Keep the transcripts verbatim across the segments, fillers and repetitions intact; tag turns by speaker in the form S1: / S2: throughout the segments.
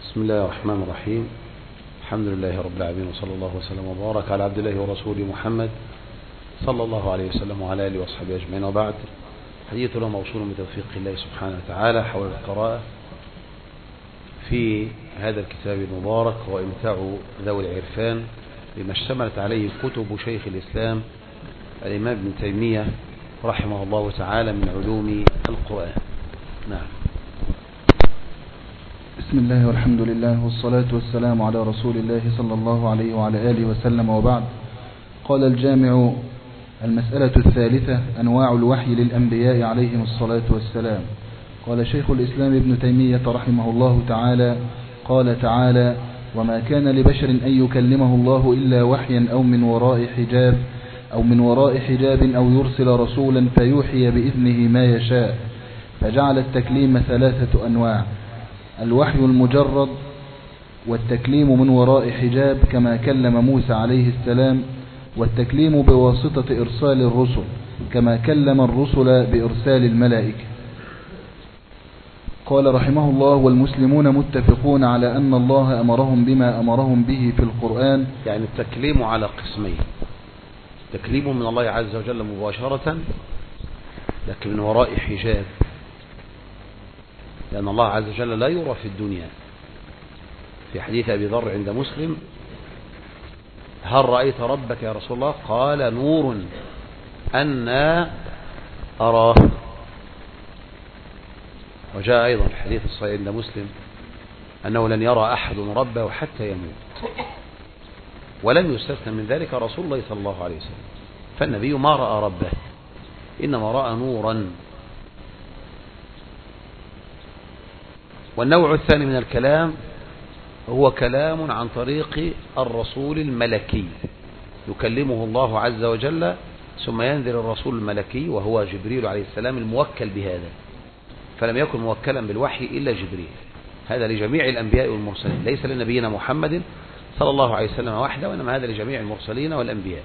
S1: بسم الله الرحمن الرحيم. الحمد لله رب العالمين، وصلى الله وسلم وبارك على عبد الله ورسوله محمد صلى الله عليه وسلم وعلى آله وصحبه أجمعين، وبعد. حديثنا موصول بتوفيق الله سبحانه وتعالى حول القراءة في هذا الكتاب المبارك، وإمتاع ذوي العرفان بما اشتملت عليه كتب شيخ الإسلام الإمام ابن تيمية رحمه الله تعالى من علوم القرآن. نعم.
S2: بسم الله والحمد لله والصلاة والسلام على رسول الله صلى الله عليه وعلى آله وسلم، وبعد. قال الجامع: المسألة الثالثة: أنواع الوحي للأنبياء عليهم الصلاة والسلام. قال شيخ الإسلام ابن تيمية رحمه الله تعالى: قال تعالى: وما كان لبشر أن يكلمه الله إلا وحيا أو من وراء حجاب أو من وراء حجاب أو يرسل رسولا فيوحي بإذنه ما يشاء. فجعل التكليم ثلاثة أنواع: الوحي المجرد، والتكليم من وراء حجاب كما كلم موسى عليه السلام، والتكليم بواسطة إرسال الرسل كما كلم الرسل بإرسال الملائكة. قال رحمه الله: والمسلمون متفقون على أن الله أمرهم بما أمرهم به في القرآن.
S1: يعني التكليم على قسمين: تكليم من الله عز وجل مباشرة، لكن من وراء حجاب، لأن الله عز وجل لا يرى في الدنيا. في حديث أبي ذر عند مسلم: هل رأيت ربك يا رسول الله؟ قال: نور أنا أراه. وجاء أيضا في الحديث الصحيح عند مسلم أنه لن يرى أحد ربه حتى يموت، ولم يستثنى من ذلك رسول الله صلى الله عليه وسلم. فالنبي ما رأى ربه، إنما رأى نورا. والنوع الثاني من الكلام هو كلام عن طريق الرسول الملكي، يكلمه الله عز وجل ثم ينزل الرسول الملكي وهو جبريل عليه السلام الموكل بهذا، فلم يكن موكلا بالوحي إلا جبريل. هذا لجميع الأنبياء والمرسلين، ليس لنبينا محمد صلى الله عليه وسلم وحده، وإنما هذا لجميع المرسلين والأنبياء.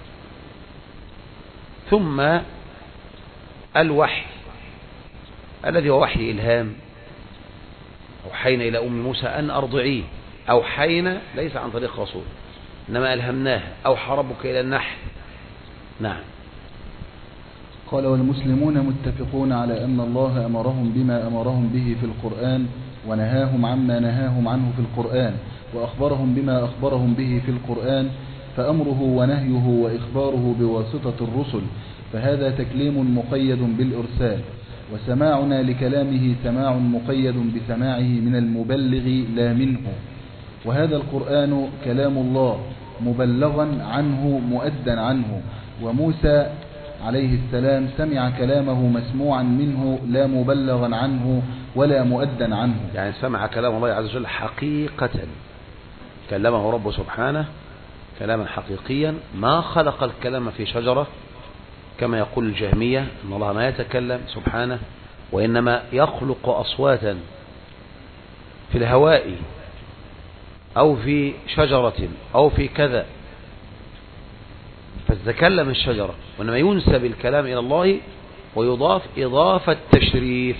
S1: ثم الوحي الذي هو وحي إلهام. أوحينا إلى أم موسى أن أرضعيه. أوحينا ليس عن طريق رسول، إنما ألهمناها. أوحى ربك إلى النحل. نعم.
S2: قال: والمسلمون متفقون على أن الله أمرهم بما أمرهم به في القرآن، ونهاهم عما نهاهم عنه في القرآن، وأخبرهم بما أخبرهم به في القرآن، فأمره ونهيه وإخباره بواسطة الرسل، فهذا تكليم مقيد بالإرسال. وسماعنا لكلامه سماع مقيد بسماعه من المبلغ لا منه. وهذا القرآن كلام الله مبلغا عنه مؤدا عنه، وموسى عليه السلام سمع كلامه مسموعا منه لا مبلغا عنه ولا مؤدا عنه.
S1: يعني سمع كلام الله عز وجل حقيقة، كلمه رب سبحانه كلاما حقيقيا، ما خلق الكلام في شجرة كما يقول الجهمية أن الله ما يتكلم سبحانه، وإنما يخلق أصواتا في الهواء أو في شجرة أو في كذا، فتتكلم الشجرة، وإنما ينسب الكلام إلى الله ويضاف إضافة تشريف،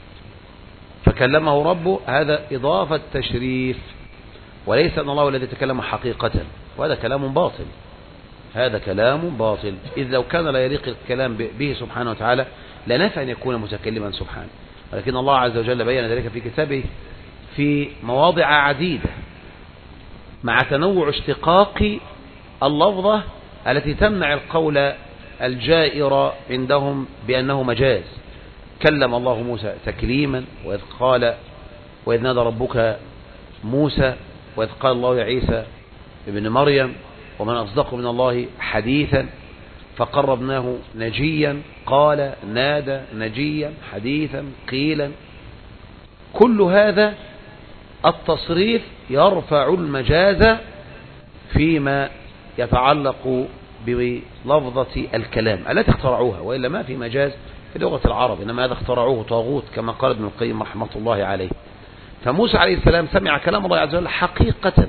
S1: فكلمه ربه، هذا إضافة تشريف، وليس أن الله الذي تكلم حقيقة، وهذا كلام باطل. هذا كلام باطل، إذ لو كان لا يليق الكلام به سبحانه وتعالى لنفى أن يكون متكلما سبحانه، ولكن الله عز وجل بين ذلك في كتابه في مواضع عديدة، مع تنوع اشتقاق اللفظة التي تمنع القول الجائر عندهم بأنه مجاز. كلم الله موسى تكليما، وإذ قال وإذ نادى ربك موسى، وإذ قال الله يا عيسى ابن مريم ومن أصدق من الله حديثا، فقربناه نجيا، قال نادى نجيا حديثا قيلا. كل هذا التصريف يرفع المجاز فيما يتعلق بلفظة الكلام التي اخترعوها، وإلا ما في مجاز في لغة العرب، إنما هذا اخترعوه طاغوت كما قال ابن القيم رحمة الله عليه. فموسى عليه السلام سمع كلام الله عز وجل حقيقة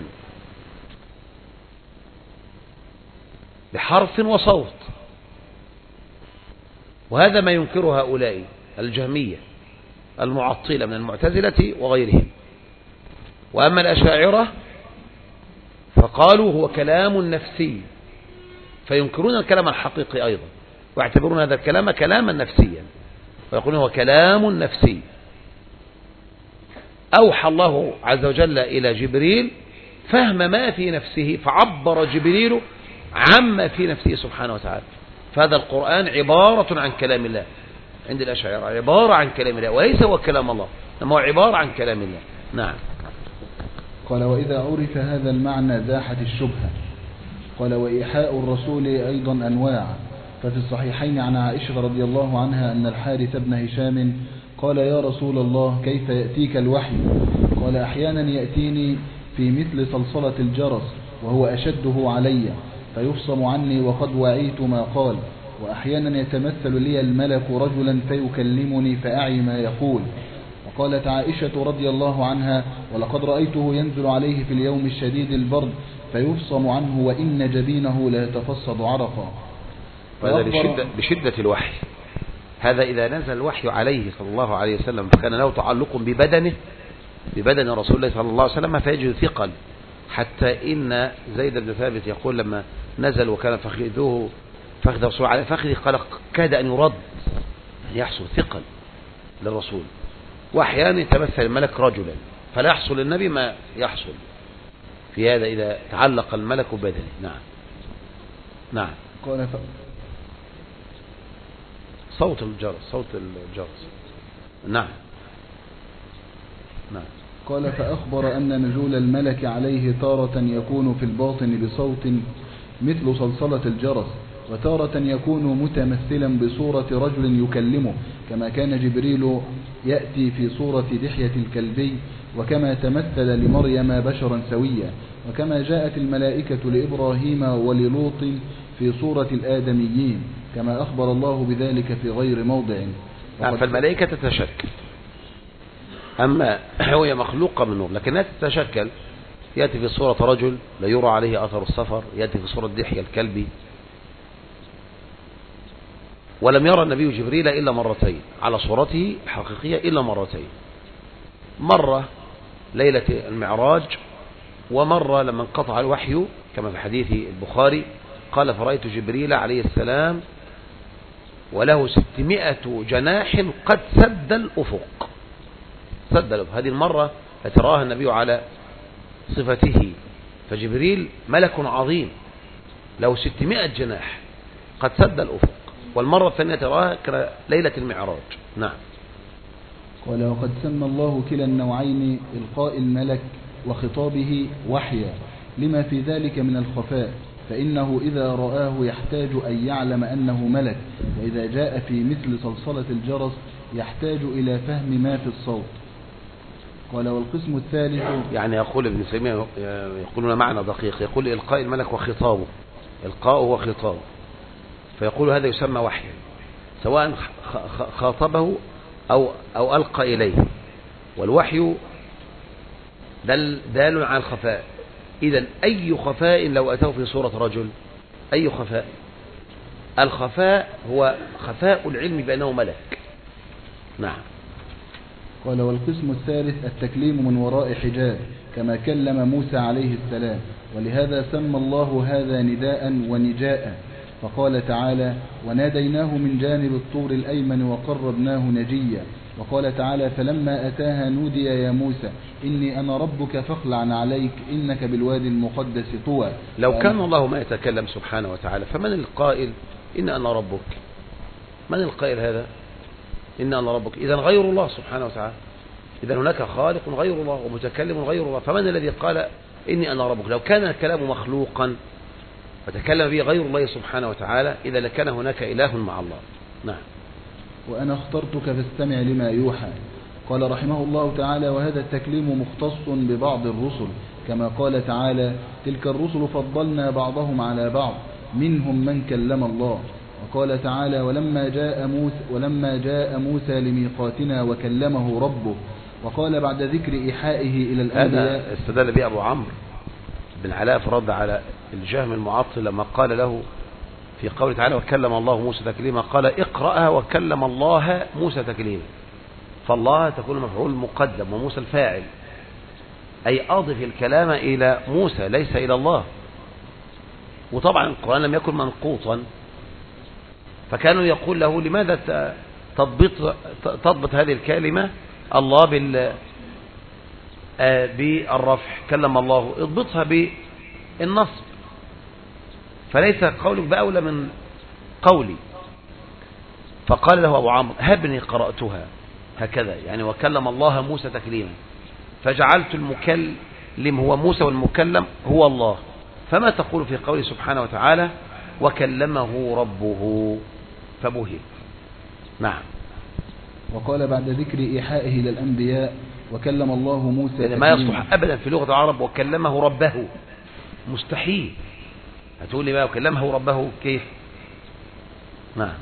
S1: بحرف وصوت، وهذا ما ينكر هؤلاء الجهمية المعطلة من المعتزلة وغيرهم. وأما الأشاعرة فقالوا هو كلام نفسي، فينكرون الكلام الحقيقي أيضا، ويعتبرون هذا الكلام كلاما نفسيا، ويقولون هو كلام نفسي أوحى الله عز وجل إلى جبريل فهم ما في نفسه، فعبر جبريل عما في نفسه سبحانه وتعالى. فهذا القرآن عبارة عن كلام الله عند الأشاعرة، عبارة عن كلام الله، وليس هو كلام الله، إنما هو عبارة عن كلام الله. نعم.
S2: قال وإذا عرف هذا المعنى زاحت الشبهة. قال وإيحاء الرسول أيضا أنواع، ففي الصحيحين عن عائشة رضي الله عنها أن الحارث بن هشام قال يا رسول الله كيف يأتيك الوحي؟ قال أحيانا يأتيني في مثل صلصلة الجرس وهو أشده علي فيفصم عني وقد وعيت ما قال، وأحيانا يتمثل لي الملك رجلا فيكلمني فأعي ما يقول. وقالت عائشة رضي الله عنها ولقد رأيته ينزل عليه في اليوم الشديد البرد فيفصم عنه وإن جبينه لا يتفصد عرقا.
S1: وهذا بشدة, بشدة الوحي. هذا إذا نزل الوحي عليه صلى الله عليه وسلم فكان له تعلق ببدنه ببدن رسول الله صلى الله عليه وسلم فيجد ثقل، حتى إن زيد بن ثابت يقول لما نزل وكان فخذه فخذ رسول على فخذه قال كاد أن يرد، يحصل ثقل للرسول. وأحيانا يتمثل الملك رجلا فلا يحصل للنبي ما يحصل في هذا إذا تعلق الملك ببدنه. نعم. نعم.
S2: قال ف...
S1: صوت الجرس صوت الجرس. نعم. نعم.
S2: قال فأخبر أن نزول الملك عليه تارة يكون في الباطن بصوت مثل صلصلة الجرس، وتارة يكون متمثلا بصورة رجل يكلمه كما كان جبريل يأتي في صورة دحية الكلبي، وكما تمثل لمريم بشرا سويا، وكما جاءت الملائكة لإبراهيم وللوط في صورة الآدميين كما أخبر الله بذلك في غير موضع.
S1: فالملائكة تتشكل، أما هي مخلوقة من نور لكنها تتشكل، يأتي في صورة رجل لا يرى عليه أثر السفر، يأتي في صورة دحية الكلبي. ولم يرى النبي جبريل إلا مرتين على صورته الحقيقية إلا مرتين، مرة ليلة المعراج، ومرة لما انقطع الوحي كما في حديث البخاري قال فرأيت جبريل عليه السلام وله ستمائة جناح قد سد الأفق. سد الأفق هذه المرة التي رآها النبي على صفته، فجبريل ملك عظيم له ستمائة جناح قد سد الأفق. والمرة الثانية تراها ليلة المعراج. نعم.
S2: قال وقد سمى الله كلا النوعين إلقاء الملك وخطابه وحيا لما في ذلك من الخفاء، فإنه إذا رآه يحتاج أن يعلم أنه ملك، وإذا جاء في مثل صلصلة الجرس يحتاج إلى فهم ما في الصوت. قال والقسم الثالث
S1: يعني يقول ابن سيمية يقولون معنى دقيق، يقول إلقاء الملك وخطابه، إلقاءه وخطابه، فيقول هذا يسمى وحيا سواء خاطبه أو, أو ألقى إليه، والوحي دل, دال على الخفاء. إذن أي خفاء لو أتوا في صورة رجل، أي خفاء؟ الخفاء هو خفاء العلم بأنه ملك. نعم.
S2: قال والقسم الثالث التكليم من وراء حجاب كما كلم موسى عليه السلام، ولهذا سمى الله هذا نداء ونجاء، فقال تعالى وناديناه من جانب الطور الأيمن وقربناه نجيا. وقال تعالى فلما أتاها نودي يا موسى إني أنا ربك فاخلع عليك إنك بالوادي المقدس طوى.
S1: لو كان الله ما يتكلم سبحانه وتعالى فمن القائل إن أنا ربك؟ من القائل هذا إن أنا ربك؟ إذن غير الله سبحانه وتعالى، إذن هناك خالق غير الله ومتكلم غير الله، فمن الذي قال إني أنا ربك؟ لو كان الكلام مخلوقا فتكلم به غير الله سبحانه وتعالى إذا لكان هناك إله مع الله. نعم.
S2: وأنا اخترتك فاستمع لما يوحى. قال رحمه الله تعالى وهذا التكليم مختص ببعض الرسل كما قال تعالى تلك الرسل فضلنا بعضهم على بعض منهم من كلم الله. وقال تعالى ولما جاء موسى, ولما جاء موسى لميقاتنا وكلمه ربه. وقال بعد ذكر إيحائه إلى الأنبياء.
S1: هذا استدل به أبو عمرو بن علاء فرد على الجهم المعطل لما قال له في قوله تعالى وكلم الله موسى تكليما قال اقرأها وكلم الله موسى تكليما، فالله تكون مفعول مقدم وموسى الفاعل، أي أضف الكلام إلى موسى ليس إلى الله. وطبعا القرآن لم يكن منقوطا، فكانوا يقول له لماذا تضبط, تضبط هذه الكلمة الله بال بالرفع، كلم الله، اضبطها بالنصب، فليس قولك بأولى من قولي. فقال له أبو عمرو هبني قرأتها هكذا، يعني وكلم الله موسى تكليما، فجعلت المكلم هو موسى والمكلم هو الله. فما تقول في قوله سبحانه وتعالى وكلمه ربه؟ فبهت. نعم.
S2: وقال بعد ذكر إيحائه إلى الأنبياء وكلم الله موسى
S1: يعني ما يصلح أبدا في لغة العرب وكلمه ربه، مستحيل. هتقول لي ما وكلمه ربه كيف؟ نعم.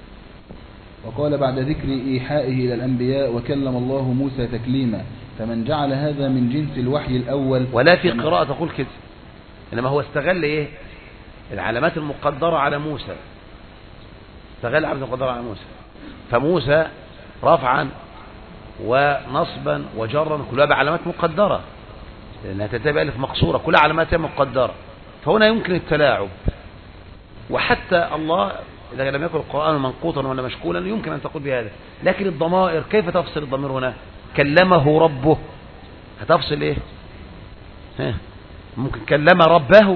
S2: وقال بعد ذكر إيحائه إلى الأنبياء وكلم الله موسى تكليما، فمن جعل هذا من جنس الوحي الأول.
S1: ولا في قراءة تقول كده، إنما هو استغل إيه؟ العلامات المقدرة على موسى، استغل العلامات المقدرة على موسى، فموسى رفعا ونصبا وجرا كلها بعلامات مقدرة، لأنها تتبع ألف مقصورة كلها علامات مقدرة، فهنا يمكن التلاعب. وحتى الله إذا لم يكن القرآن منقوطا ولا مشكولا يمكن أن تقول بهذا، لكن الضمائر كيف تفصل الضمير هنا؟ كلمه ربه، هتفصل إيه؟ ها. ممكن كلم ربه،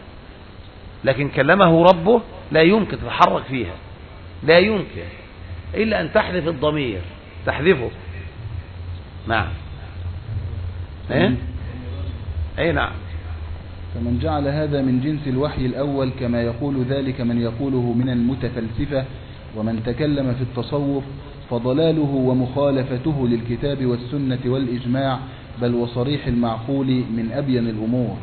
S1: لكن كلمه ربه لا يمكن تتحرك فيها، لا يمكن إلا أن تحذف الضمير، تحذفه. نعم. ايه اي نعم.
S2: فمن جعل هذا من جنس الوحي الأول كما يقول ذلك من يقوله من المتفلسفة ومن تكلم في التصوف، فضلاله ومخالفته للكتاب والسنة والإجماع بل وصريح المعقول من أبين الأمور.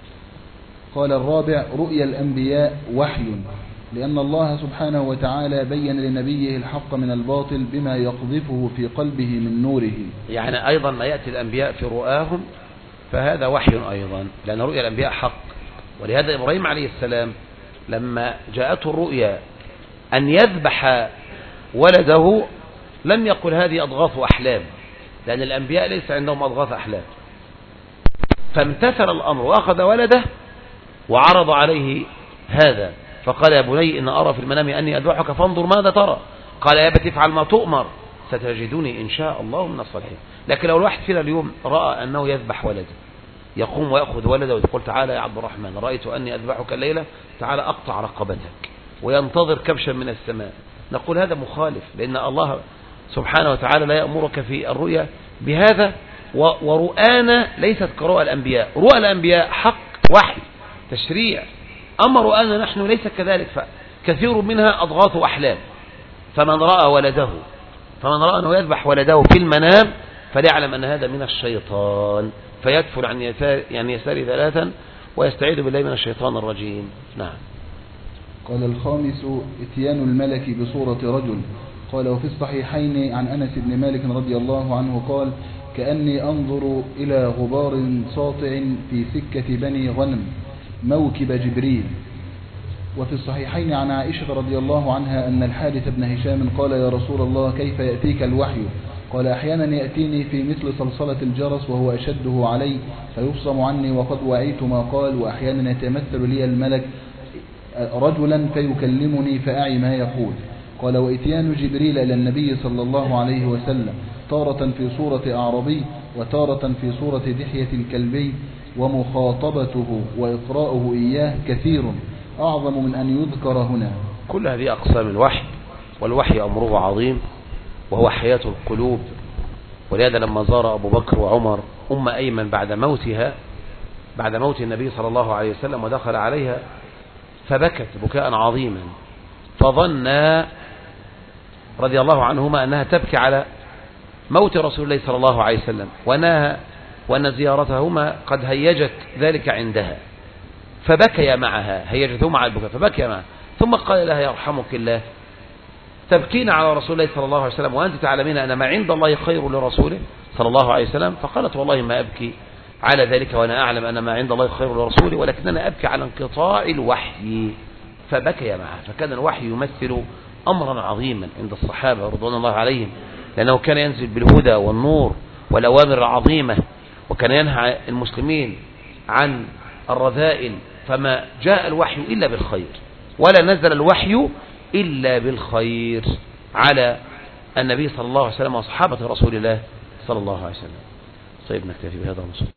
S2: قال الرابع رؤيا الأنبياء وحي، لأن الله سبحانه وتعالى بين لنبيه الحق من الباطل بما يقذفه في قلبه من نوره.
S1: يعني أيضا ما يأتي الأنبياء في رؤاهم فهذا وحي أيضا، لأن رؤيا الأنبياء حق. ولهذا إبراهيم عليه السلام لما جاءته الرؤيا أن يذبح ولده لم يقل هذه أضغاث أحلام، لأن الأنبياء ليس عندهم أضغاث أحلام، فامتثل الأمر وأخذ ولده وعرض عليه هذا، فقال يا بني إن أرى في المنام أني أذبحك فانظر ماذا ترى، قال يا أبت افعل ما تؤمر ستجدني إن شاء الله من الصالحين. لكن لو الواحد فينا اليوم رأى أنه يذبح ولده، يقوم ويأخذ ولده ويقول تعالى يا عبد الرحمن رأيت أني أذبحك الليلة تعالى أقطع رقبتك، وينتظر كبشا من السماء، نقول هذا مخالف، لأن الله سبحانه وتعالى لا يأمرك في الرؤيا بهذا. ورؤانا ليست كرؤى الأنبياء، رؤى الأنبياء حق وحي تشريع، أما رؤانا نحن ليس كذلك، فكثير منها أضغاث أحلام. فمن رأى ولده فمن رأى أنه يذبح ولده في المنام فليعلم أن هذا من الشيطان، فيدفل عن يسار يعني يسار ثلاثا ويستعيذ بالله من الشيطان الرجيم. نعم.
S2: قال الخامس اتيان الملك بصورة رجل. قال وفي الصحيحين عن أنس بن مالك رضي الله عنه قال كأني أنظر إلى غبار ساطع في سكة بني غنم موكب جبريل. وفي الصحيحين عن عائشة رضي الله عنها أن الحارث بن هشام قال يا رسول الله كيف يأتيك الوحي؟ قال أحيانا يأتيني في مثل صلصلة الجرس وهو أشده علي فيفصم عني وقد وعيت ما قال، وأحيانا يتمثل لي الملك رجلا فيكلمني فأعي ما يقول. قال وإتيان جبريل إلى النبي صلى الله عليه وسلم تارة في صورة أعربي وتارة في صورة دحية الكلبي، ومخاطبته وإقراؤه إياه كثير أعظم من أن يذكر هنا.
S1: كل هذه أقسام الوحي، والوحي أمره عظيم وهو حياة القلوب. ولهذا لما زار أبو بكر وعمر أم أيمن بعد موتها بعد موت النبي صلى الله عليه وسلم ودخل عليها فبكت بكاء عظيما، فظن رضي الله عنهما أنها تبكي على موت رسول الله صلى الله عليه وسلم، وأنها وأن زيارتهما قد هيجت ذلك عندها، فبكي معها، هيجتهما على البكاء فبكي معها. ثم قال لها يرحمك الله تبكين على رسول الله صلى الله عليه وسلم وأنت تعلمين أن ما عند الله خير لرسوله صلى الله عليه وسلم؟ فقالت والله ما أبكي على ذلك وأنا أعلم أن ما عند الله خير لرسوله، ولكننا أبكي على انقطاع الوحي. فبكي معها. فكان الوحي يمثل أمرا عظيما عند الصحابة رضوان الله عليهم، لأنه كان ينزل بالهدى والنور والأوامر العظيمة وكان ينهى المسلمين عن الرذائل، فما جاء الوحي إلا بالخير، ولا نزل الوحي إلا بالخير على النبي صلى الله عليه وسلم وصحابة رسول الله صلى الله عليه وسلم. طيب نكتفي بهذا ونصلي.